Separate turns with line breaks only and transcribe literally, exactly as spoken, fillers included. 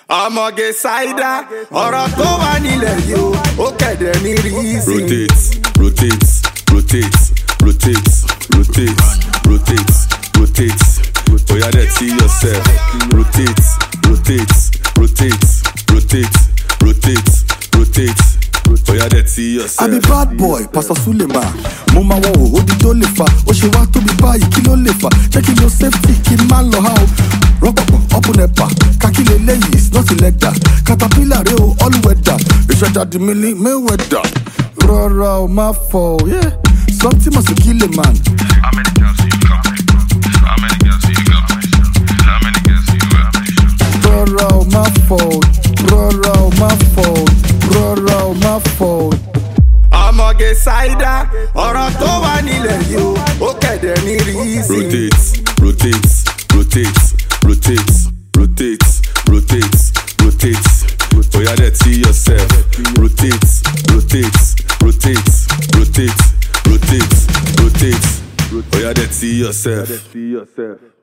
ọmọge ṣáídá ọ̀rọ̀ tó wà nílẹ̀ yìí o ó kẹ̀dẹ̀ ní rísì.
rotate rotate rotate rotate rotate rotate rotate oya dey see yourself. rotate rotate rotate rotate rotate rotate oya dey see yourself.
I be bad boy Pastor Sulema mo máa wọ òdi tó lè fa ó ṣe wá tóbi báyìí kí ló lè fà jẹ́ kí lo safety kí n má lọ ha o rọ́pọ̀pọ̀ ọ̀pọ̀nẹ̀pà kákìlẹ̀ lẹ́yìn is not illegal caterpillar rẹ o all weather ìṣẹ̀dá di mi ní Mayweather rọra o má fọ o yeah something must kill a man.
How many girls do you got? How many girls do you got? How many girls do you got?
rọra o má fọ o rọra o má fọ o rọra o má fọ o.
ọmọge ṣáídá ọ̀rọ̀ tó wà nílẹ̀ yìí o ó kẹ̀dẹ̀ ní rísì.
rotate rotate rotate rotate rotate rotate rotate oya dey see yourself. rotate rotate rotate rotate rotate rotate oya dey see yourself.